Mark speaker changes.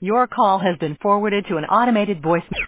Speaker 1: Your call has been forwarded to an automated voice